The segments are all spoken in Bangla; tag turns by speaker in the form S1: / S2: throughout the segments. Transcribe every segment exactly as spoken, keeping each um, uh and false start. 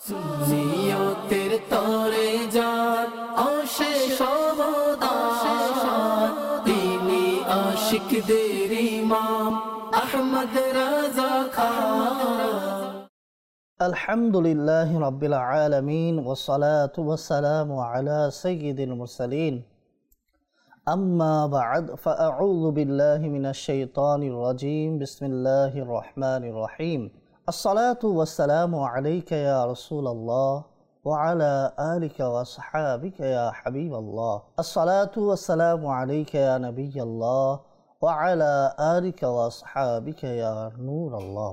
S1: সুন্নিয়তের তরে যার অশেষ অবদান, তিনি আশিকদের ইমাম আহমদ রাজা খান।
S2: আলহামদুলিল্লাহি রাব্বিল আলামিন ওয়াসসালাতু ওয়াসসালামু আলা সাইয়্যিদিল মুরসালিন। আম্মা বা'দ, ফাআউযু বিল্লাহি মিনাশ শাইতানির রাজীম। বিসমিল্লাহির রহমানির রহিম। আসসালাতু ওয়াসসালামু আলাইকা ইয়া রাসূলাল্লাহ ওয়া আলা আলিকা ওয়া আসহাবিকা ইয়া হাবিবাল্লাহ। আসসালাতু ওয়াসসালামু আলাইকা ইয়া নাবিয়াল্লাহ ওয়া আলা আলিকা ওয়া আসহাবিকা ইয়া নূরাল্লাহ।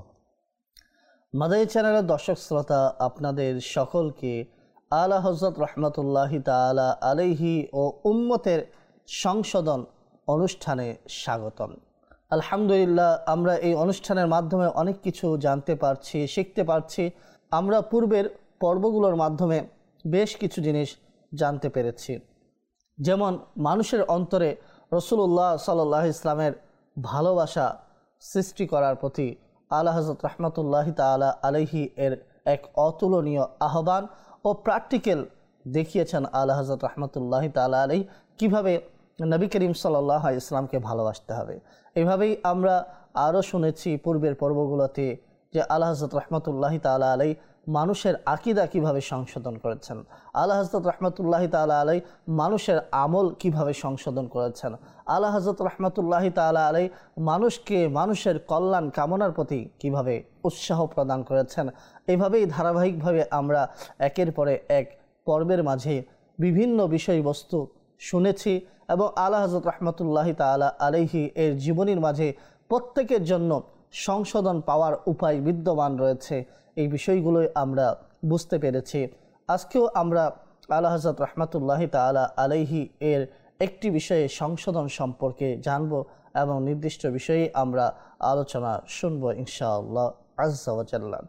S2: মাদানী চ্যানেলের দর্শক শ্রোতা, আপনাদের সকলকে আলা হযরত রাহমাতুল্লাহি তাআলা আলাইহি ও উম্মতের সংশোধন অনুষ্ঠানে স্বাগতম। আলহামদুলিল্লাহ, আমরা এই অনুষ্ঠানের মাধ্যমে অনেক কিছু জানতে পারছি, শিখতে পারছি। আমরা পূর্বের পর্বগুলোর মাধ্যমে বেশ কিছু জিনিস জানতে পেরেছি, যেমন মানুষের অন্তরে রাসূলুল্লাহ সাল্লাল্লাহু আলাইহি ইসলামের ভালোবাসা সৃষ্টি করার প্রতি আলা হযরত রাহমাতুল্লাহি তাআলা আলাইহি এর এক অতুলনীয় আহ্বান ও প্র্যাকটিক্যাল দেখিয়েছেন আলা হযরত রাহমাতুল্লাহি তাআলা আলাইহি কীভাবে নবী করিম সাল্লাল্লাহু আলাইহি ইসলামকে ভালোবাসতে হবে। এইভাবেই আমরা আরও শুনেছি পূর্বের পর্বগুলোতে যে আলা হযরত রাহমাতুল্লাহি তাআলা আলাইহি মানুষের আকীদা কীভাবে সংশোধন করেছেন, আলা হযরত রাহমাতুল্লাহি তাআলা আলাইহি মানুষের আমল কিভাবে সংশোধন করেছেন, আলা হযরত রাহমাতুল্লাহি তাআলা আলাইহি মানুষকে মানুষের কল্যাণ কামনার প্রতি কিভাবে উৎসাহ প্রদান করেছেন। এইভাবেই ধারাবাহিকভাবে আমরা একের পরে এক পর্বের মাঝে বিভিন্ন বিষয়বস্তু শুনেছি এবং আলা হযরত রাহমাতুল্লাহি তাআলা আলাইহি এর জীবনীর মাঝে প্রত্যেকের জন্য সংশোধন পাওয়ার উপায় বিদ্যমান রয়েছে। এই বিষয়গুলোই আমরা বুঝতে পেরেছি। আজকেও আমরা আলা হযরত রাহমাতুল্লাহি তাআলা আলাইহি এর একটি বিষয়ে সংশোধন সম্পর্কে জানব এবং নির্দিষ্ট বিষয়ে আমরা আলোচনা শুনব ইনশাআল্লাহ আযজা ওয়া জাল্লা।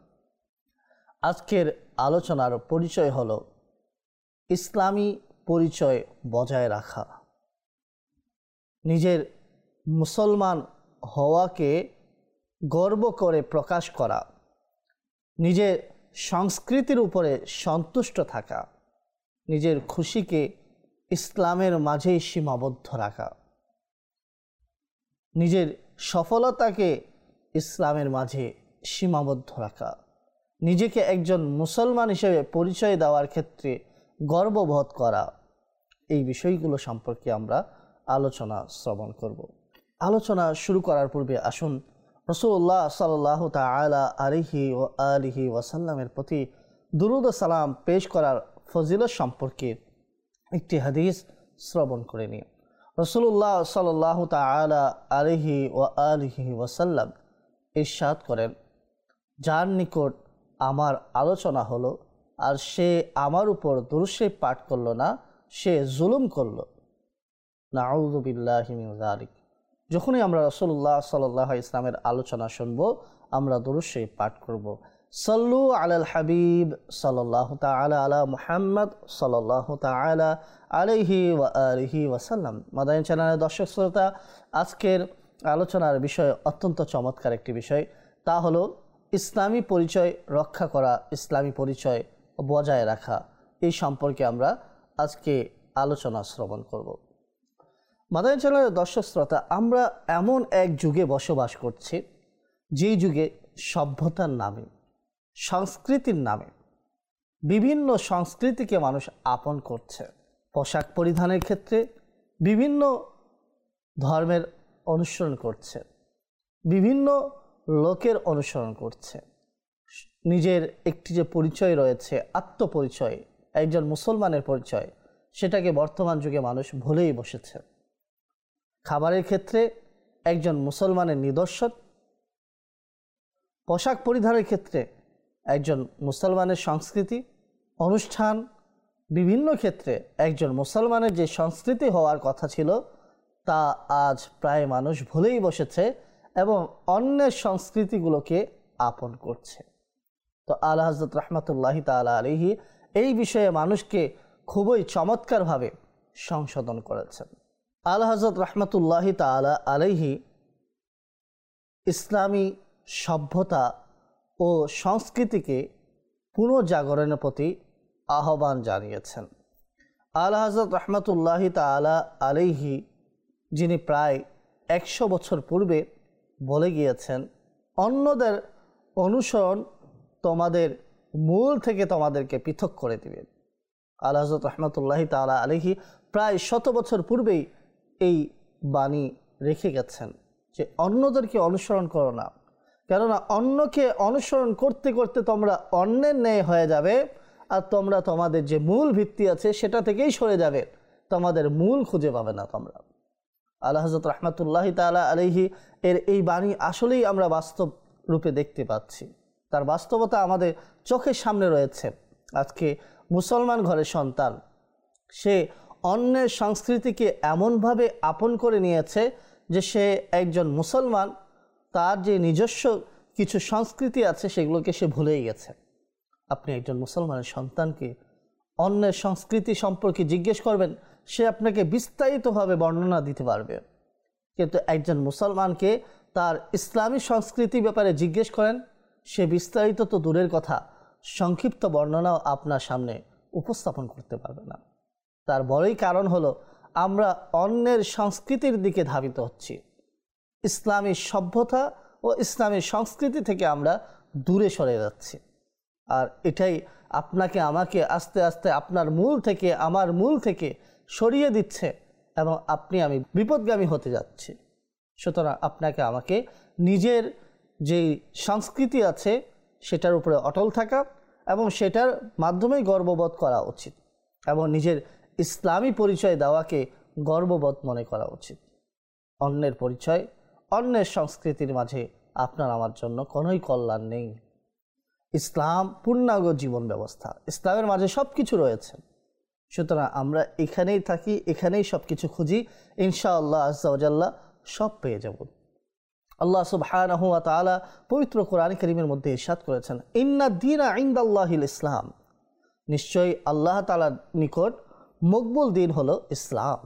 S2: আজকের আলোচনার পরিচয় হলো ইসলামী পরিচয় বজায় রাখা, নিজের মুসলমান হওয়াকে গর্ব করে প্রকাশ করা, নিজের সংস্কৃতির উপরে সন্তুষ্ট থাকা, নিজের খুশিকে ইসলামের মাঝেই সীমাবদ্ধ রাখা, নিজের সফলতাকে ইসলামের মাঝে সীমাবদ্ধ রাখা, নিজেকে একজন মুসলমান হিসেবে পরিচয় দেওয়ার ক্ষেত্রে গর্ববোধ করা। এই বিষয়গুলো সম্পর্কে আমরা আলোচনা শ্রবণ করব। আলোচনা শুরু করার পূর্বে আসুন রাসূলুল্লাহ সাল্লাল্লাহু তাআলা আলাইহি ওয়া আলিহি ওয়াসাল্লামের প্রতি দুরূদ ও সালাম পেশ করার ফজিলত সম্পর্কে একটি হাদিস শ্রবণ করে নিই। রাসূলুল্লাহ সাল্লাল্লাহু তাআলা আলাইহি ওয়া আলিহি ওয়াসাল্লাম ইরশাদ করেন, যার নিকট আমার আলোচনা হলো আর সে আমার উপর দুরূদ শরীফ পাঠ করলো না, সে জুলুম করলো। নাউযু বিল্লাহি মিন যালিক। যখনই আমরা রাসূলুল্লাহ সাল্লাল্লাহু আলাইহি ইসলামের আলোচনা শুনবো, আমরা দুরূদ শরীফ পাঠ করব। সাল্লু আলাল হাবিব সাল্লাল্লাহু তাআলা আলা মুহাম্মদ সাল্লাল্লাহু তাআলা আলাইহি ওয়া আলিহি ওয়াসাল্লাম। মাদানী চ্যানেলের দর্শক শ্রোতা, আজকের আলোচনার বিষয় অত্যন্ত চমৎকার একটি বিষয়, তা হলো ইসলামী পরিচয় রক্ষা করা, ইসলামী পরিচয় বজায় রাখা। এই সম্পর্কে আমরা আজকে আলোচনা শ্রবণ করব। মাদানী চ্যানেলের দর্শক শ্রোতা, আমরা এমন এক যুগে বসবাস করছি যেই যুগে সভ্যতার নামে, সংস্কৃতির নামে বিভিন্ন সংস্কৃতিকে মানুষ আপন করছে। পোশাক পরিধানের ক্ষেত্রে বিভিন্ন ধর্মের অনুসরণ করছে, বিভিন্ন লোকের অনুসরণ করছে। নিজের একটি যে পরিচয় রয়েছে, আত্মপরিচয়, একজন মুসলমানের পরিচয়, সেটাকে বর্তমান যুগে মানুষ ভুলেই বসেছে। খাবারের ক্ষেত্রে একজন মুসলমানের নিদর্শন, পোশাক পরিধানের ক্ষেত্রে একজন মুসলমানের সংস্কৃতি, অনুষ্ঠান, বিভিন্ন ক্ষেত্রে একজন মুসলমানের যে সংস্কৃতি হওয়ার কথা ছিল তা আজ প্রায় মানুষ ভুলেই বসেছে এবং অন্যের সংস্কৃতিগুলোকে আপন করছে। তো আলা হযরত রাহমাতুল্লাহি তাআলা আলাইহি এই বিষয়ে মানুষকে খুবই চমৎকারভাবে সংশোধন করেছেন। আলা হযরত রাহমাতুল্লাহি তাআলা আলাইহি ইসলামী সভ্যতা ও সংস্কৃতিকে পুনর্জাগরণের প্রতি আহ্বান জানিয়েছেন। আলা হযরত রহমতুল্লাহি তাআলা আলাইহি, যিনি প্রায় একশো বছর পূর্বে বলে গিয়েছেন, অন্যদের অনুসরণ তোমাদের মূল থেকে তোমাদেরকে পৃথক করে দিবে। আলা হযরত রহমতুল্লাহি তাআলা আলাইহি প্রায় শত বছর পূর্বেই এই বাণী রেখে গেছেন যে অন্যদেরকে অনুসরণ করো না, কেননা অন্যকে অনুসরণ করতে করতে তোমরা অন্যের ন্যায় হয়ে যাবে, আর তোমরা তোমাদের যে মূল ভিত্তি আছে সেটা থেকেই সরে যাবে, তোমাদের মূল খুঁজে পাবে না তোমরা। আলা হযরত রহমতুল্লাহি তাআলা আলাইহি এর এই বাণী আসলেই আমরা বাস্তব রূপে দেখতে পাচ্ছি, তার বাস্তবতা আমাদের চোখের সামনে রয়েছে। আজকে মুসলমান ঘরের সন্তান, সে অন্যের সংস্কৃতিকে এমনভাবে আপন করে নিয়েছে যে সে একজন মুসলমান, তার যে নিজস্ব কিছু সংস্কৃতি আছে সেগুলোকে সে ভুলেই গেছে। আপনি একজন মুসলমানের সন্তানকে অন্যের সংস্কৃতি সম্পর্কে জিজ্ঞেস করবেন, সে আপনাকে বিস্তারিতভাবে বর্ণনা দিতে পারবে, কিন্তু একজন মুসলমানকে তার ইসলামী সংস্কৃতি ব্যাপারে জিজ্ঞেস করেন, সে বিস্তারিত তো দূরের কথা, সংক্ষিপ্ত বর্ণনাও আপনার সামনে উপস্থাপন করতে পারবে না। তার বড়ই কারণ হলো আমরা অন্যের সংস্কৃতির দিকে ধাবিত হচ্ছি, ইসলামী সভ্যতা ও ইসলামী সংস্কৃতি থেকে আমরা দূরে সরে যাচ্ছি। আর এটাই আপনাকে আমাকে আস্তে আস্তে আপনার মূল থেকে, আমার মূল থেকে সরিয়ে দিচ্ছে এবং আপনি আমি বিপদগামী হতে যাচ্ছি। সুতরাং আপনাকে আমাকে নিজের যেই সংস্কৃতি আছে সেটার উপরে অটল থাকা এবং সেটার মাধ্যমেই গর্ববোধ করা উচিত, এবং নিজের ইসলামী পরিচয় দেওয়াকে গর্ববোধ মনে করা উচিত। অন্যের পরিচয়, অন্যের সংস্কৃতির মাঝে আপনার আমার জন্য কোনোই কল্যাণ নেই। ইসলাম পূর্ণাঙ্গ জীবন ব্যবস্থা, ইসলামের মাঝে সব কিছু রয়েছে। সুতরাং আমরা এখানেই থাকি, এখানেই সব কিছু খুঁজি, ইনশাআল্লাহ আজ্জা ওয়া জাল্লা সব পেয়ে যাব। আল্লাহ সুবহানাহু ওয়া তাআলা পবিত্র কোরআন কারীমের মধ্যে ইরশাদ করেছেন, ইন্না দীনা ইনদাল্লাহিল ইসলাম, নিশ্চয়ই আল্লাহ তাআলার নিকট মকবুল দিন হলো ইসলাম।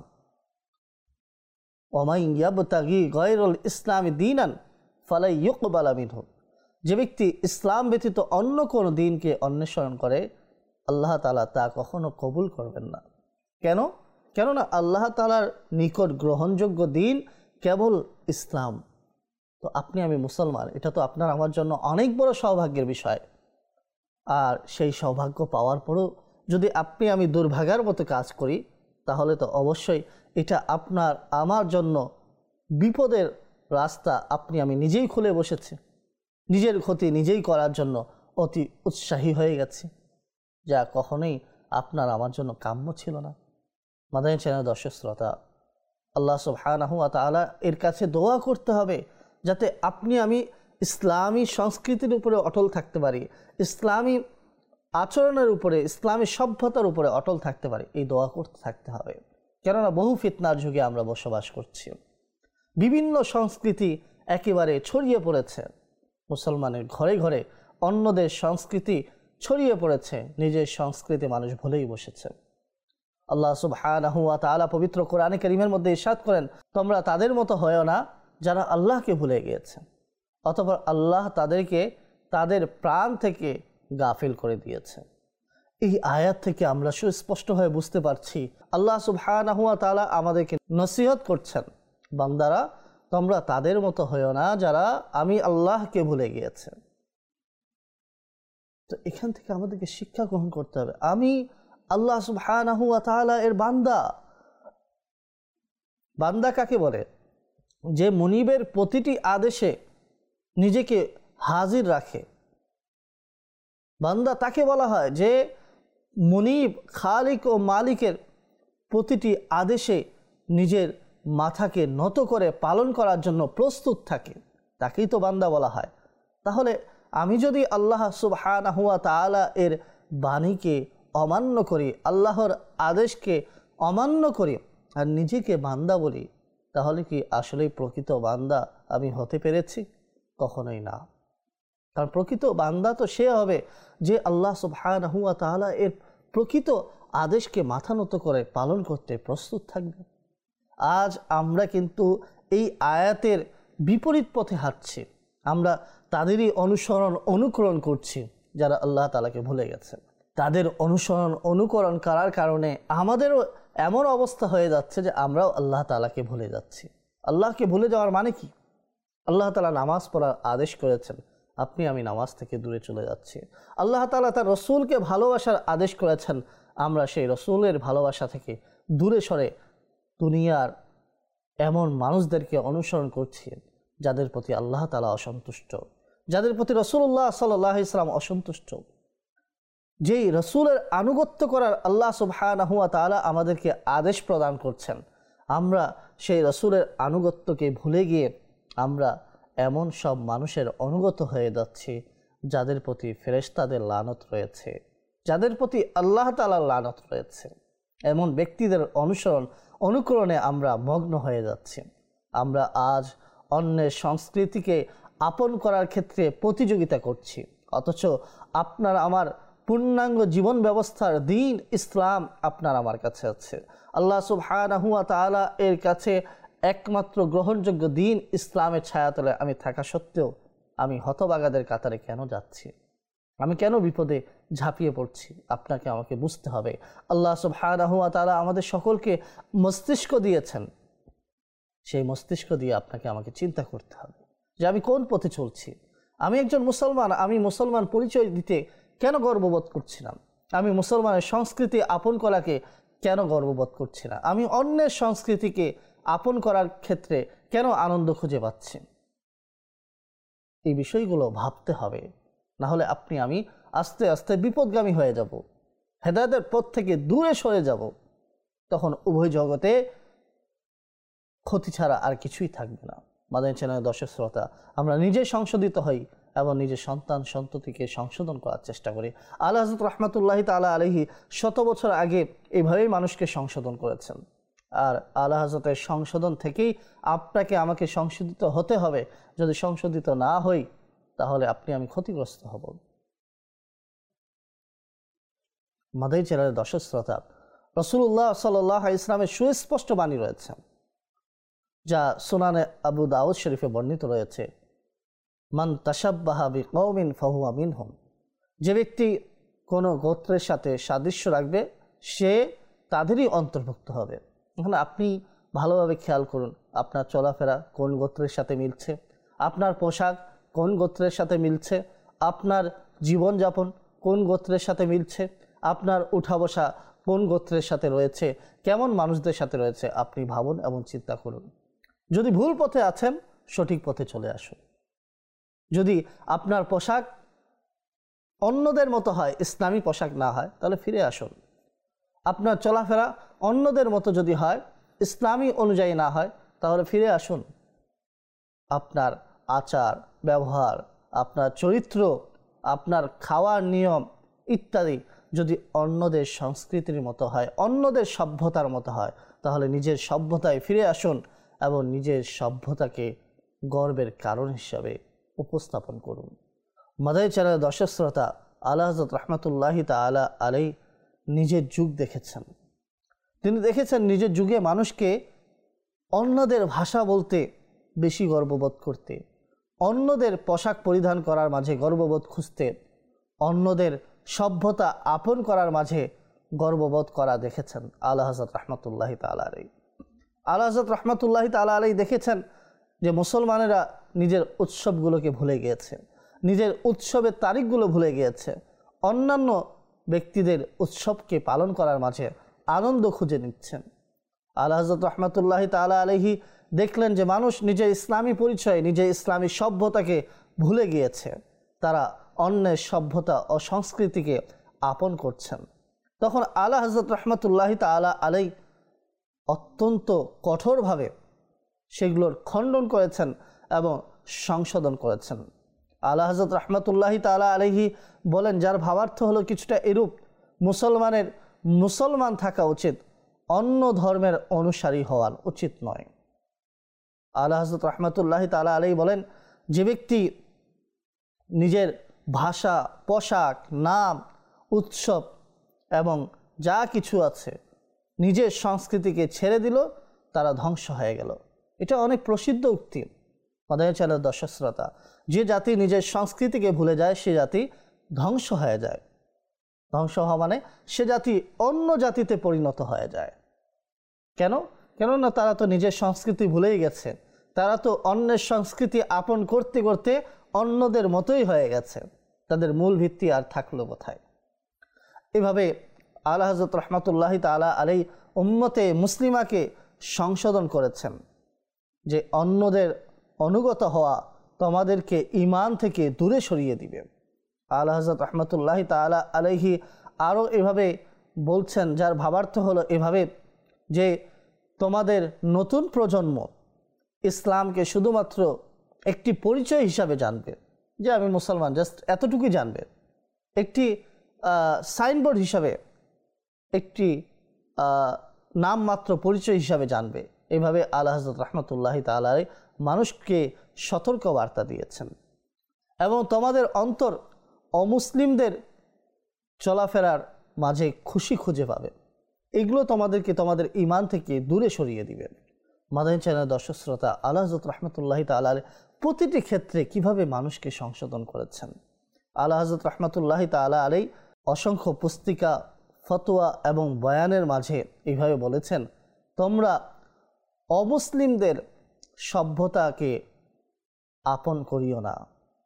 S2: ওয়া মান ইয়াবতাগি গায়রুল ইসলামি দীনান ফালা ইউকবালা মিনহু, যে ব্যক্তি ইসলাম ব্যতীত অন্য কোনো দিনকে অনুসরণ করে আল্লাহ তাআলা তা কখনো কবুল করবেন না। কেন? কেননা আল্লাহ তাআলার নিকট গ্রহণযোগ্য দিন কেবল ইসলাম। তো আপনি আমি মুসলমান, এটা তো আপনার আমার জন্য অনেক বড় সৌভাগ্যের বিষয়। আর সেই সৌভাগ্য পাওয়ার পরেও যদি আপনি আমি দুর্ভাগার মতো কাজ করি, তাহলে তো অবশ্যই এটা আপনার আমার জন্য বিপদের রাস্তা আপনি আমি নিজেই খুলে বসেছি, নিজের ক্ষতি নিজেই করার জন্য অতি উৎসাহী হয়ে গেছি, যা কখনোই আপনার আমার জন্য কাম্য ছিল না। মাদানী চ্যানেল দর্শক শ্রোতা, আল্লাহ সুবহানাহু ওয়া তাআলা এর কাছে দোয়া করতে হবে যাতে আপনি আমি ইসলামী সংস্কৃতির উপরে অটল থাকতে পারি, ইসলামী আচরণের উপরে, ইসলামী সভ্যতার উপরে অটল থাকতে পারি। এই দোয়া করতে থাকতে হবে, কেননা বহু ফিতনার যুগে আমরা বসবাস করছি। বিভিন্ন সংস্কৃতি একেবারে ছড়িয়ে পড়েছে, মুসলমানের ঘরে ঘরে অন্যদের সংস্কৃতি ছড়িয়ে পড়েছে, নিজের সংস্কৃতি মানুষ ভুলেই বসেছে। আল্লাহ সুবহানাহু ওয়া তাআলা পবিত্র কোরআনে কারীমের মধ্যে ইরশাদ করেন, তোমরা তাদের মতো হয়ো না যারা আল্লাহকে ভুলে গিয়েছে, অতঃপর আল্লাহ তাদেরকে তাদের প্রাণ থেকে গাফিল করে দিয়েছে। এই আয়াত থেকে আমরা সুস্পষ্টভাবে বুঝতে পারছি আল্লাহ সুবহানাহু ওয়া তাআলা আমাদেরকে নসিহত করছেন, বান্দারা তোমরা তাদের মতো হয়ো না যারা আমি আল্লাহকে ভুলে গিয়েছে। তো এখান থেকে আমাদেরকে শিক্ষা গ্রহণ করতে হবে, আমি আল্লাহ সুবহানাহু ওয়া তাআলা এর বান্দা। বান্দা কাকে বলে? যে মুনিবের প্রতিটি আদেশে নিজেকে হাজির রাখে, বান্দা তাকে বলা হয় যে মুনিব খালিক ও মালিকের প্রতিটি আদেশে নিজের মাথাকে নত করে পালন করার জন্য প্রস্তুত থাকে, তাকেই তো বান্দা বলা হয়। তাহলে আমি যদি আল্লাহ সুবহানাহু ওয়া তাআলা এর বাণীকে অমান্য করি, আল্লাহর আদেশকে অমান্য করি আর নিজেকে বান্দা বলি, তাহলে কি আসলেই প্রকৃত বান্দা আমি হতে পেরেছি? কখনোই না। কারণ প্রকৃত বান্দা তো সে হবে যে আল্লাহ সুবহানাহু ওয়া তাআলা এর প্রকৃত আদেশকে মাথা নত করে পালন করতে প্রস্তুত থাকবে। আজ আমরা কিন্তু এই আয়াতের বিপরীত পথে হাঁটছি, আমরা তাদেরই অনুসরণ অনুকরণ করছি, যারা আল্লাহ তাআলাকে ভুলে গেছে। তাদের অনুসরণ অনুকরণ করার কারণে আমাদেরও এমন অবস্থা হয়ে যাচ্ছে যে আমরাও আল্লাহ তাআলাকে ভুলে যাচ্ছি। আল্লাহকে ভুলে যাওয়ার মানে কি? আল্লাহ তাআলা নামাজ পড়ার আদেশ করেছেন, আপনি আমি নামাজ থেকে দূরে চলে যাচ্ছি। আল্লাহ তাআলা তার রসুলকে ভালোবাসার আদেশ করেছেন, আমরা সেই রসুলের ভালোবাসা থেকে দূরে সরে দুনিয়ার এমন মানুষদেরকে অনুসরণ করছি যাদের প্রতি আল্লাহ তাআলা অসন্তুষ্ট, যাদের প্রতি রাসূলুল্লাহ সাল্লাল্লাহু আলাইহি ওয়াসাল্লাম অসন্তুষ্ট। যেই রসুলের আনুগত্য করার আল্লাহ সুবহানাহু ওয়া তাআলা আমাদেরকে আদেশ প্রদান করছেন, আমরা সেই রসুলের আনুগত্যকে ভুলে গিয়ে আমরা এমন সব মানুষের অনুগত হয়ে যাচ্ছি যাদের প্রতি ফেরেশতাদের লানত রয়েছে, যাদের প্রতি আল্লাহ তাআলার লানত রয়েছে। এমন ব্যক্তিদের অনুসরণ অনুকরণে আমরা মগ্ন হয়ে যাচ্ছি। আমরা আজ অন্যের সংস্কৃতিকে আপন করার ক্ষেত্রে প্রতিযোগিতা করছি, অথচ আপনার আমার পূর্ণাঙ্গ জীবন ব্যবস্থার দিন ইসলাম আপনার আমার কাছে আছে। আল্লাহ সুবহানাহু ওয়া তাআলা এর কাছে একমাত্র গ্রহণযোগ্য দিন ইসলামের ছায়াতলে আমি থাকা সত্ত্বেও আমি হতভাগাদের কাতারে কেন যাচ্ছি? আমি কেন বিপদে ঝাঁপিয়ে পড়ছি? আপনাকে আমাকে বুঝতে হবে। আল্লাহ সুবহানাহু ওয়া তাআলা আমাদের সকলকে মস্তিষ্ক দিয়েছেন, সেই মস্তিষ্ক দিয়ে আপনাকে আমাকে চিন্তা করতে হবে যে আমি কোন পথে চলছি। আমি একজন মুসলমান, আমি মুসলমান পরিচয় দিতে কেন গর্ববোধ করছি না? আমি মুসলমানের সংস্কৃতি আপন করাকে কেন গর্ববোধ করছি না? আমি অন্যের সংস্কৃতিকে আপন করার ক্ষেত্রে কেন আনন্দ খুঁজে পাচ্ছি? এই বিষয়গুলো ভাবতে হবে, না হলে আপনি আমি আস্তে আস্তে বিপদগামী হয়ে যাব, হেদায়েতের পথ থেকে দূরে সরে যাব। তখন উভয় জগতে ক্ষতি ছাড়া আর কিছুই থাকবে না। মাদানী চ্যানেলের দর্শক শ্রোতা, আমরা নিজে সংশোধিত হই এবং নিজের সন্তান সন্ততিকে সংশোধন করার চেষ্টা করি। আলা হযরত রাহমাতুল্লাহি তাআলা আলাইহি শত বছর আগে এইভাবেই মানুষকে সংশোধন করেছেন, আর আলা হযরতের সংশোধন থেকেই আপনাকে আমাকে সংশোধিত হতে হবে। যদি সংশোধিত না হই তাহলে আপনি আমি ক্ষতিগ্রস্ত হব। মাদানী চ্যানেলের দর্শক শ্রোতা, রাসূলুল্লাহ সাল্লাল্লাহু আলাইহি ওয়াসাল্লামের সুস্পষ্ট বাণী রয়েছে, যা সুনানে আবু দাউদ শরীফে বর্ণিত রয়েছে, মান তাশাব্বাহা বিকওমিন ফাহুয়া মিনহুম। যে ব্যক্তি কোনো গোত্রের সাথে সাদৃশ্য রাখবে সে তাদেরই অন্তর্ভুক্ত হবে। এখন আপনি ভালোভাবে খেয়াল করুন, আপনার চলাফেরা কোন গোত্রের সাথে মিলছে, আপনার পোশাক কোন গোত্রের সাথে মিলছে, আপনার জীবনযাপন কোন গোত্রের সাথে মিলছে, আপনার উঠা বসা কোন গোত্রের সাথে রয়েছে, কেমন মানুষদের সাথে রয়েছে। আপনি ভাবুন এবং চিন্তা করুন। যদি ভুল পথে আছেন, সঠিক পথে চলে আসুন। যদি আপনার পোশাক অন্যদের মতো হয়, ইসলামী পোশাক না হয়, তাহলে ফিরে আসুন। আপনার চলাফেরা অন্যদের মতো যদি হয়, ইসলামী অনুযায়ী না হয়, তাহলে ফিরে আসুন। আপনার আচার ব্যবহার, আপনার চরিত্র, আপনার খাওয়ার নিয়ম ইত্যাদি যদি অন্যদের সংস্কৃতির মতো হয়, অন্যদের সভ্যতার মতো হয়, তাহলে নিজের সভ্যতায় ফিরে আসুন এবং নিজের সভ্যতাকে গর্বের কারণ হিসাবে উপস্থাপন করুন। মাদানী চ্যানেলের দর্শক শ্রোতা, আলা হযরত রাহমাতুল্লাহি তাআলা আলাইহি নিজের যুগ দেখেছেন। তিনি দেখেছেন নিজের যুগে মানুষকে অন্যদের ভাষা বলতে বেশি গর্ববোধ করতে, অন্যদের পোশাক পরিধান করার মাঝে গর্ববোধ খুঁজতে, অন্যদের সভ্যতা আপন করার মাঝে গর্ববোধ করা দেখেছেন আলা হযরত রাহমাতুল্লাহি তাআলা আলাইহি। আলা হযরত রাহমাতুল্লাহি তাআলা আলাইহি দেখেছেন যে মুসলমানেরা নিজের উৎসবগুলোকে ভুলে গিয়েছে, নিজের উৎসবের তারিখগুলো ভুলে গিয়েছে, অন্যান্য ব্যক্তিদের উৎসবকে পালন করার মাঝে আনন্দ খুঁজে নিচ্ছেন। আলা হযরত রাহমাতুল্লাহি তাআলা আলাইহি দেখলেন যে মানুষ নিজের ইসলামী পরিচয়, নিজের ইসলামী সভ্যতাকে ভুলে গিয়েছে, তারা অন্যের সভ্যতা ও সংস্কৃতিকে আপন করছেন। তখন আলা হযরত রাহমাতুল্লাহি তাআলা আলাইহি অত্যন্ত কঠোরভাবে সেগুলোর খণ্ডন করেছেন এবং সংশোধন করেছেন। আলা হযরত রাহমাতুল্লাহি তাআলা আলাইহি বলেন, যার ভাবার্থ হলো কিছুটা এরূপ, মুসলমানের মুসলমান থাকা উচিত, অন্য ধর্মের অনুসারী হওয়ার উচিত নয়। আলা হযরত রাহমাতুল্লাহি তাআলা আলাইহি বলেন, যে ব্যক্তি নিজের ভাষা, পোশাক, নাম, উৎসব এবং যা কিছু আছে নিজের সংস্কৃতিকে ছেড়ে দিল, তারা ধ্বংস হয়ে গেল। এটা অনেক প্রসিদ্ধ উক্তি। মাদানী চ্যানেলের দর্শক শ্রোতা, যে জাতি নিজের সংস্কৃতিকে ভুলে যায় সে জাতি ধ্বংস হয়ে যায়। ধ্বংস হওয়া মানে সে জাতি অন্য জাতিতে পরিণত হয়ে যায়। কেন? কেননা তারা তো নিজের সংস্কৃতি ভুলেই গেছে। তারা তো অন্যের সংস্কৃতি আপন করতে করতে অন্যদের মতোই হয়ে গেছে। তাদের মূল ভিত্তি আর থাকলো কোথায়? এভাবে আলা হযরত রাহমাতুল্লাহি তাআলা আলাই উম্মতে মুসলিমাকে সংশোধন করেছেন যে অন্যদের অনুগত হওয়া তোমাদেরকে ঈমান থেকে দূরে সরিয়ে দিবে। আলা হযরত রাহমাতুল্লাহি তাআলা আলাইহি আরও এভাবে বলছেন, যার ভাবার্থ হলো এভাবে যে তোমাদের নতুন প্রজন্ম ইসলামকে শুধুমাত্র একটি পরিচয় হিসাবে জানবে, যে আমি মুসলমান, জাস্ট এতটুকুই জানবে, একটি সাইনবোর্ড হিসাবে, একটি নামমাত্র পরিচয় হিসাবে জানবে। এভাবে আলা হযরত রাহমাতুল্লাহি তাআলা মানুষকে সতর্ক বার্তা দিয়েছেন। এবং তোমাদের অন্তর অমুসলিমদের চলাফেরার মাঝে খুশি খুঁজে পাবে। এগুলো তোমাদেরকে তোমাদের ঈমান থেকে দূরে সরিয়ে দিবে। মাদানী চ্যানেল দর্শক শ্রোতা, আলা হযরত রাহমাতুল্লাহি তাআলা প্রতিটি ক্ষেত্রে কিভাবে মানুষকে সংশোধন করেছেন। আলা হযরত রাহমাতুল্লাহি তাআলা আলাই অসংখ্য পুস্তিকা, ফতোয়া এবং বয়ানের মাঝে এইভাবে বলেছেন, তোমরা অমুসলিমদের সভ্যতাকে আপন করিও না।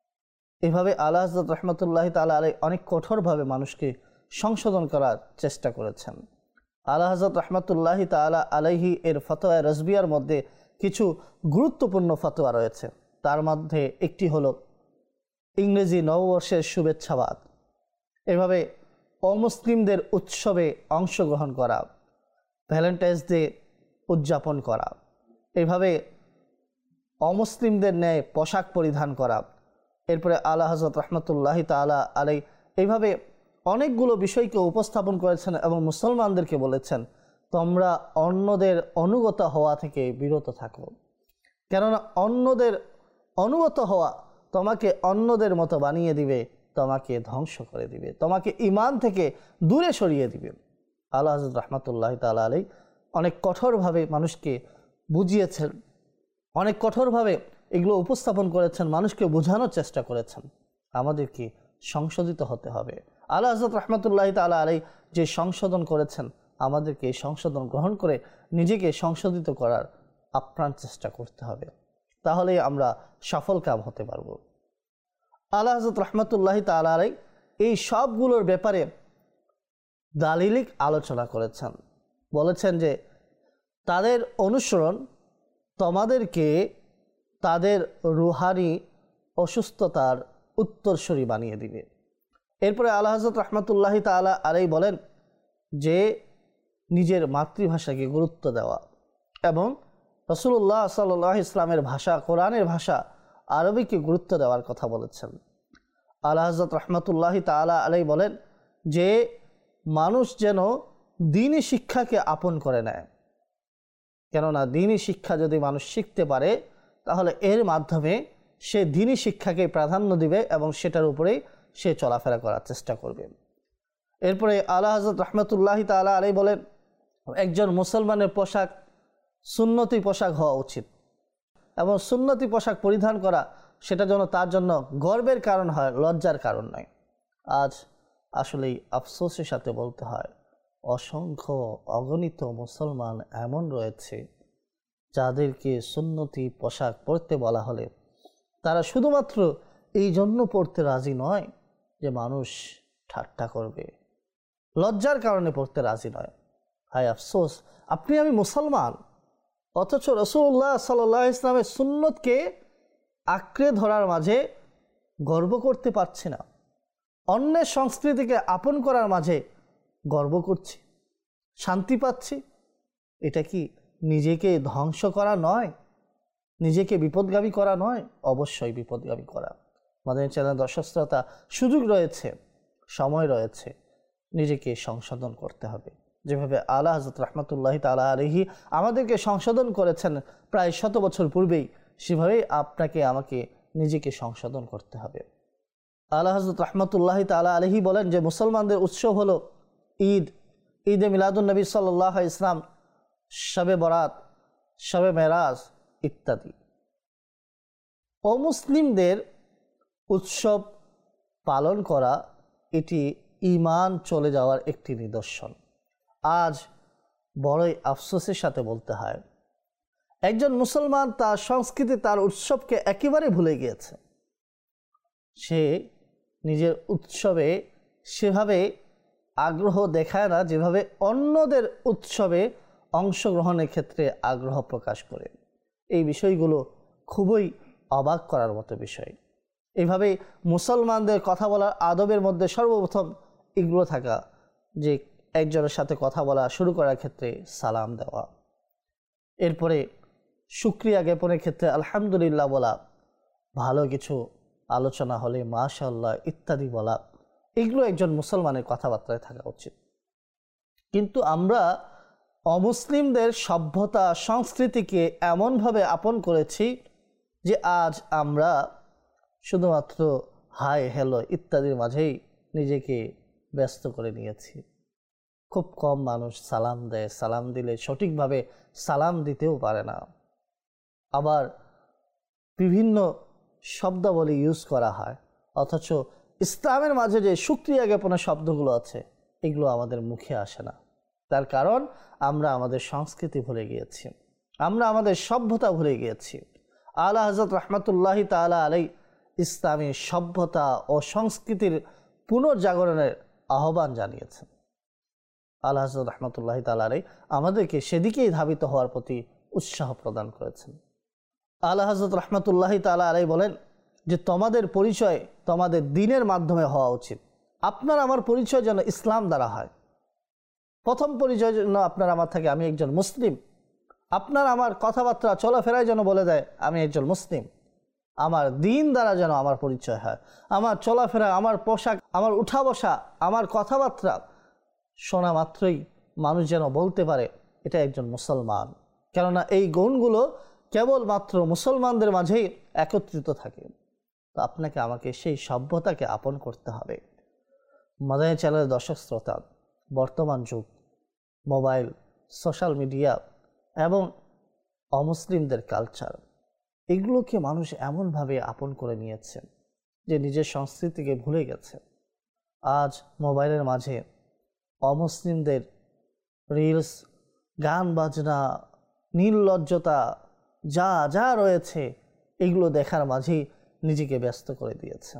S2: এভাবে আলা হযরত রাহমাতুল্লাহি তাআলা আলাই অনেক কঠোরভাবে মানুষকে সংশোধন করার চেষ্টা করেছেন। আলা হযরত রাহমাতুল্লাহি তাআলা আলাইহি এর ফতোয়া রাজবিয়ার মধ্যে কিছু গুরুত্বপূর্ণ ফতোয়া রয়েছে। তার মধ্যে একটি হলো ইংরেজি নববর্ষের শুভেচ্ছাবাদ, এভাবে অমুসলিমদের উৎসবে অংশগ্রহণ করা, ভ্যালেন্টাইন্স ডে উদযাপন করা, এভাবে অমুসলিমদের ন্যায় পোশাক পরিধান করা। এরপরে আলা হযরত রাহমাতুল্লাহি তাআলা আলাই এইভাবে অনেকগুলো বিষয়কে উপস্থাপন করেছেন এবং মুসলমানদেরকে বলেছেন, তোমরা অন্যদের অনুগত হওয়া থেকে বিরত থাকো, কেননা অন্যদের অনুগত হওয়া তোমাকে অন্যদের মতো বানিয়ে দিবে, তোমাকে ধ্বংস করে দিবে, তোমাকে ঈমান থেকে দূরে সরিয়ে দিবে। আলা হযরত রাহমাতুল্লাহি তাআলা আলাই অনেক কঠোরভাবে মানুষকে বুঝিয়েছেন, অনেক কঠোরভাবে এগুলো উপস্থাপন করেছেন, মানুষকে বোঝানোর চেষ্টা করেছেন আমাদেরকে সংশোধিত হতে হবে। আলা হযরত রাহমাতুল্লাহি তাআলা আলাই যে সংশোধন করেছেন, আমাদেরকে এই সংশোধন গ্রহণ করে নিজেকে সংশোধিত করার আপ্রাণ চেষ্টা করতে হবে, তাহলেই আমরা সফল কাম হতে পারব। আলা হযরত রাহমাতুল্লাহি তাআলা আলাই এই সবগুলোর ব্যাপারে দালিলিক আলোচনা করেছেন। বলেছেন যে তাদের অনুসরণ তোমাদেরকে তাদের রুহানি অসুস্থতার উত্তরসূরি বানিয়ে দিবে। এরপরে আলা হযরত রাহমাতুল্লাহি তাআলা আলাই বলেন যে নিজের মাতৃভাষাকে গুরুত্ব দেওয়া এবং রাসূলুল্লাহ সাল্লাল্লাহু আলাইহি ইসলামের ভাষা, কোরআনের ভাষা আরবিকে গুরুত্ব দেওয়ার কথা বলেছেন। আলা হযরত রাহমাতুল্লাহি তাআলা আলাই বলেন যে মানুষ যেন দ্বীনি শিক্ষাকে আপন করে নেয়, কেননা দ্বীনি শিক্ষা যদি মানুষ শিখতে পারে তাহলে এর মাধ্যমে সে দ্বীনি শিক্ষাকে প্রাধান্য দিবে এবং সেটার উপরেই সে চলাফেরা করার চেষ্টা করবে। এরপরে আলা হযরত রাহমাতুল্লাহি তাআলা আলাই বলেন একজন মুসলমানের পোশাক সুন্নতি পোশাক হওয়া উচিত এবং সুন্নতি পোশাক পরিধান করা সেটা যেন তার জন্য গর্বের কারণ হয়, লজ্জার কারণ নয়। আজ আসলেই আফসোসের সাথে বলতে হয়, অসংখ্য অগণিত মুসলমান এমন রয়েছে যাদেরকে সুন্নতি পোশাক পরতে বলা হলে তারা শুধুমাত্র এই জন্য পড়তে রাজি নয় যে মানুষ ঠাট্টা করবে, লজ্জার কারণে পড়তে রাজি নয়। হায় আফসোস, আপনি আমি মুসলমান, অথচ রাসূলুল্লাহ সাল্লাল্লাহু আলাইহি ইসলামের সুন্নতকে আঁকড়ে ধরার মাঝে গর্ব করতে পারছি না, অন্যের সংস্কৃতিকে আপন করার মাঝে গর্ব করছি, শান্তি পাচ্ছি। এটা কি নিজেকে ধ্বংস করা নয়, নিজেকে বিপদগামী করা নয়? অবশ্যই বিপদগামী করা। আমাদের চ্যানেল দর্শক শ্রোতা, সুযোগ রয়েছে, সময় রয়েছে, নিজেকে সংশোধন করতে হবে। যেভাবে আলা হযরত রাহমাতুল্লাহি তাআলা আলাইহি আমাদেরকে সংশোধন করেছেন প্রায় শত বছর পূর্বেই, সেভাবেই আপনাকে আমাকে নিজেকে সংশোধন করতে হবে। আলা হযরত রাহমাতুল্লাহি তাআলা আলাইহি বলেন যে মুসলমানদের উৎসব হলো ঈদ, ঈদে মিলাদুন নবী সাল্লাল্লাহু আলাইহি ইসলাম, শবে বরাত, শবে মেরাজ ইত্যাদি। অমুসলিমদের উৎসব পালন করা এটি ঈমান চলে যাওয়ার একটি নিদর্শন। আজ বড়ই আফসোসের সাথে বলতে হয়, একজন মুসলমান তার সংস্কৃতি, তার উৎসবকে একেবারে ভুলে গিয়েছে। সে নিজের উৎসবে সেভাবে আগ্রহ দেখায় না যেভাবে অন্যদের উৎসবে অংশগ্রহণের ক্ষেত্রে আগ্রহ প্রকাশ করে। এই বিষয়গুলো খুবই অবাক করার মতো বিষয়। এইভাবে মুসলমানদের কথা বলার আদবের মধ্যে সর্বপ্রথম এগুলো থাকা যে একজনের সাথে কথা বলা শুরু করার ক্ষেত্রে সালাম দেওয়া, এরপরে শুকরিয়া জ্ঞাপনের ক্ষেত্রে আলহামদুলিল্লাহ বলা, ভালো কিছু আলোচনা হলে মাশাআল্লাহ ইত্যাদি বলা, এগুলো একজন মুসলমানের কথাবার্তায় থাকা উচিত। কিন্তু আমরা অমুসলিমদের সভ্যতা সংস্কৃতিকে এমনভাবে আপন করেছি যে আজ আমরা শুধুমাত্র হাই হ্যালো ইত্যাদির মাঝেই নিজেকে ব্যস্ত করে নিয়েছি। খুব কম মানুষ সালাম দেয়, সালাম দিলে সঠিকভাবে সালাম দিতেও পারে না। আবার বিভিন্ন শব্দাবলী ইউজ করা হয়, অথচ ইসলামের মাঝে যে শুকরিয়া জ্ঞাপনের শব্দগুলো আছে এগুলো আমাদের মুখে আসে না। তার কারণ আমরা আমাদের সংস্কৃতি ভুলে গিয়েছি, আমরা আমাদের সভ্যতা ভুলে গিয়েছি। আলা হযরত রহমতুল্লাহি তাআলা আলাই ইসলামী সভ্যতা ও সংস্কৃতির পুনর্জাগরণের আহ্বান জানিয়েছেন। আলা হযরত রহমতুল্লাহি তাআলা আলাই আমাদেরকে সেদিকেই ধাবিত হওয়ার প্রতি উৎসাহ প্রদান করেছেন। আলা হযরত রহমতুল্লাহি তাআলা আলাই বলেন যে তোমাদের পরিচয় তোমাদের দ্বীনের মাধ্যমে হওয়া উচিত। আপনার আমার পরিচয় যেন ইসলাম দ্বারা হয়। প্রথম পরিচয় যেন আপনার আমার থাকে আমি একজন মুসলিম। আপনার আমার কথাবার্তা চলাফেরায় যেন বলে দেয় আমি একজন মুসলিম। আমার দ্বীন দ্বারা যেন আমার পরিচয় হয়। আমার চলাফেরা, আমার পোশাক, আমার উঠা বসা, আমার কথাবার্তা শোনা মাত্রই মানুষ যেন বলতে পারে এটা একজন মুসলমান। কেননা এই গুণগুলো কেবলমাত্র মুসলমানদের মাঝেই একত্রিত থাকে। তো আপনাকে আমাকে সেই সভ্যতাকে আপন করতে হবে। মাদানী চ্যানেলের দর্শক শ্রোতা, বর্তমান যুগ, মোবাইল, সোশ্যাল মিডিয়া এবং অমুসলিমদের কালচার, এগুলোকে মানুষ এমনভাবে আপন করে নিয়েছে যে নিজের সংস্কৃতিকে ভুলে গেছে। আজ মোবাইলের মাঝে অমুসলিমদের রিলস, গান বাজনা, নির্লজ্জতা যা যা রয়েছে এগুলো দেখার মাঝেই নিজেকে ব্যস্ত করে দিয়েছে।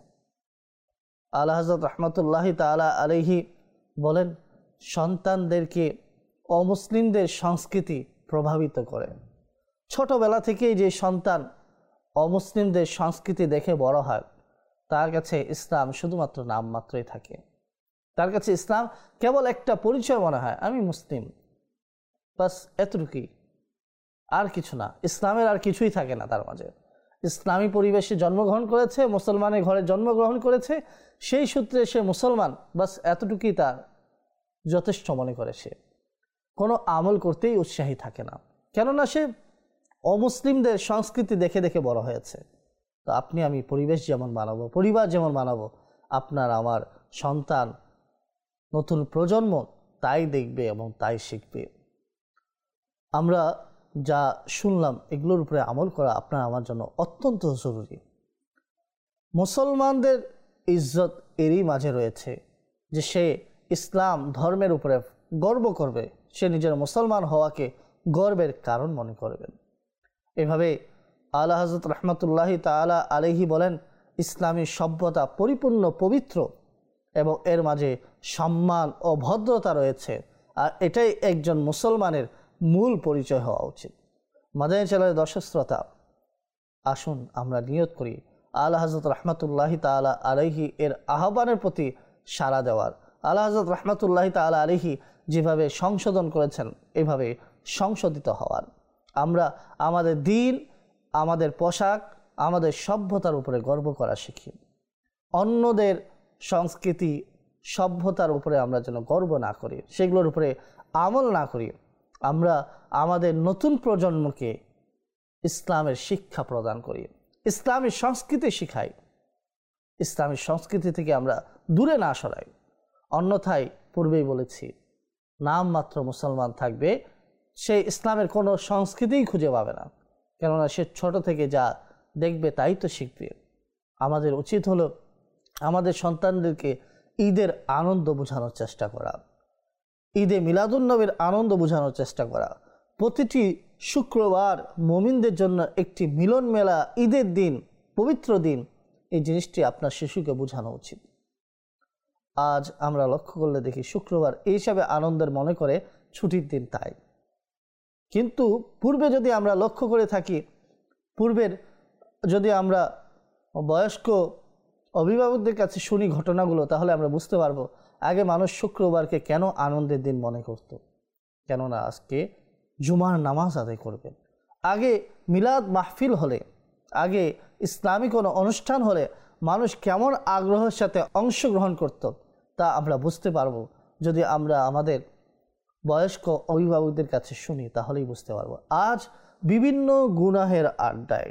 S2: আলা হযরত রহমতুল্লাহি তাআলা আলাইহি বলেন, সন্তানদেরকে অমুসলিমদের সংস্কৃতি প্রভাবিত করে। ছোটবেলা থেকেই যে সন্তান অমুসলিমদের সংস্কৃতি দেখে বড় হয় তার কাছে ইসলাম শুধুমাত্র নামমাত্রই থাকে। তার কাছে ইসলাম কেবল একটা পরিচয় মনে হয়, আমি মুসলিম, বাস এতটুকুই, আর কিছু না। ইসলামের আর কিছুই থাকে না তার মাঝে। ইসলামী পরিবেশে জন্মগ্রহণ করেছে, মুসলমানের ঘরে জন্মগ্রহণ করেছে, সেই সূত্রে সে মুসলমান, বাস এতটুকুই তার যথেষ্ট মনে করে। সে কোনো আমল করতেই উৎসাহী থাকে না, কেননা সে অমুসলিমদের সংস্কৃতি দেখে দেখে বড় হয়েছে। তো আপনি আমি পরিবেশ যেমন মানাবো, পরিবার যেমন মানাবো, আপনার আমার সন্তান, নতুন প্রজন্ম তাই দেখবে এবং তাই শিখবে। আমরা যা শুনলাম এগুলোর উপরে আমল করা আপনার আমার জন্য অত্যন্ত জরুরি। মুসলমানদের ইজ্জত এরই মাঝে রয়েছে যে সে ইসলাম ধর্মের উপরে গর্ব করবে, সে নিজের মুসলমান হওয়াকে গর্বের কারণ মনে করবেন। এভাবে আলা হযরত রহমতুল্লাহি তাআলা আলাইহি বলেন, ইসলামী সভ্যতা পরিপূর্ণ পবিত্র এবং এর মাঝে সম্মান ও ভদ্রতা রয়েছে, আর এটাই একজন মুসলমানের মূল পরিচয় হওয়া উচিত। মাদানী চ্যানেলের দর্শক শ্রোতা, আসুন আমরা নিয়ত করি আলা হযরত রহমতুল্লাহি তাআলা আলাইহি এর আহ্বানের প্রতি সাড়া দেওয়ার। আলা হযরত রহমতুল্লাহি তাআলা আলাইহি যেভাবে সংশোধন করেছেন এভাবে সংশোধিত হওয়ার। আমরা আমাদের দ্বীন, আমাদের পোশাক, আমাদের সভ্যতার উপরে গর্ব করা শিখি। অন্যদের সংস্কৃতি, সভ্যতার উপরে আমরা যেন গর্ব না করি, সেগুলোর উপরে আমল না করি। আমরা আমাদের নতুন প্রজন্মকে ইসলামের শিক্ষা প্রদান করি, ইসলামী সংস্কৃতি শিখাই, ইসলামী সংস্কৃতি থেকে আমরা দূরে না সরাই। অন্যথায় পূর্বেই বলেছি, নামমাত্র মুসলমান থাকবে, সে ইসলামের কোনো সংস্কৃতিই খুঁজে পাবে না, কেননা সে ছোট থেকে যা দেখবে তাই তো শিখবে। আমাদের উচিত হলো আমাদের সন্তানদেরকে ঈদের আনন্দ বোঝানোর চেষ্টা করা, ঈদে মিলাদুন্নবীর আনন্দ বোঝানোর চেষ্টা করা। প্রতিটি শুক্রবার মুমিনদের জন্য একটি মিলন মেলা, ঈদের দিন, পবিত্র দিন, এই জিনিসটি আপনার শিশুকে বোঝানো উচিত। আজ আমরা লক্ষ্য করলে দেখি শুক্রবার এই হিসাবে আনন্দের মনে করে ছুটির দিন তাই। কিন্তু পূর্বে যদি আমরা লক্ষ্য করে থাকি, পূর্বের যদি আমরা বয়স্ক অভিভাবকদের কাছে শুনি ঘটনাগুলো, তাহলে আমরা বুঝতে পারবো আগে মানুষ শুক্রবারকে কেন আনন্দের দিন মনে করত। কেননা আজকে জুমার নামাজ আদায় করবেন। আগে মিলাদ মাহফিল হলে, আগে ইসলামী কোনো অনুষ্ঠান হলে মানুষ কেমন আগ্রহের সাথে অংশগ্রহণ করত তা আমরা বুঝতে পারবো যদি আমরা আমাদের বয়স্ক অভিভাবকদের কাছে শুনি, তাহলেই বুঝতে পারবো। আজ বিভিন্ন গুনাহের আড্ডায়,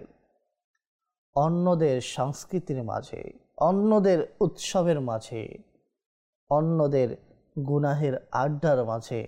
S2: অন্যদের সংস্কৃতির মাঝে, অন্যদের উৎসবের মাঝে, অন্যদের গুনাহের আড্ডার মাঝে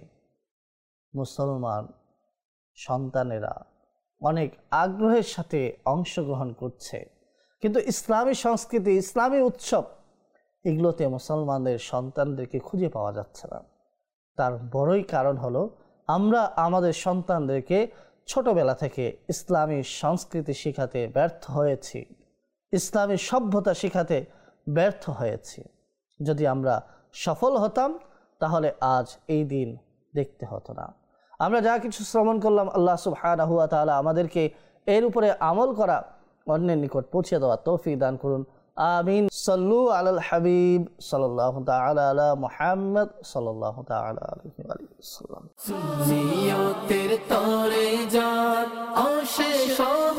S2: মুসলমান সন্তানেরা অনেক আগ্রহের সাথে অংশগ্রহণ করছে, কিন্তু ইসলামী সংস্কৃতি, ইসলামী উৎসব এগুলোতে মুসলমানদের সন্তানদেরকে খুঁজে পাওয়া যাচ্ছে না। তার বড়ই কারণ হলো আমরা আমাদের সন্তানদেরকে ছোটবেলা থেকে ইসলামী সংস্কৃতি শেখাতে ব্যর্থ হয়েছি, ইসলামী সভ্যতা শেখাতে ব্যর্থ হয়েছি। যদি আমরা সফল হতাম তাহলে আজ এই দিন দেখতে হতো না। আমরা যা কিছু শ্রবণ করলাম, আল্লাহ সুবহানাহু ওয়া তাআলা আমাদেরকে এর উপরে আমল করা, অন্যের নিকট পৌঁছে দেওয়া তৌফিক দান করুন। আমিন। সাল্লু আলাল হাবিব সাল্লাল্লাহু তাআলা আলা মুহাম্মদ সাল্লাল্লাহু তাআলা আলাইহি ওয়া সাল্লাম।
S1: নিয়তের তরে যান অশেষ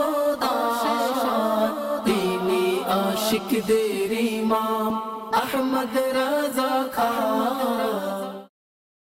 S1: অবদান, তিনি আশিকদের ইমাম আহমদ রাজা খান।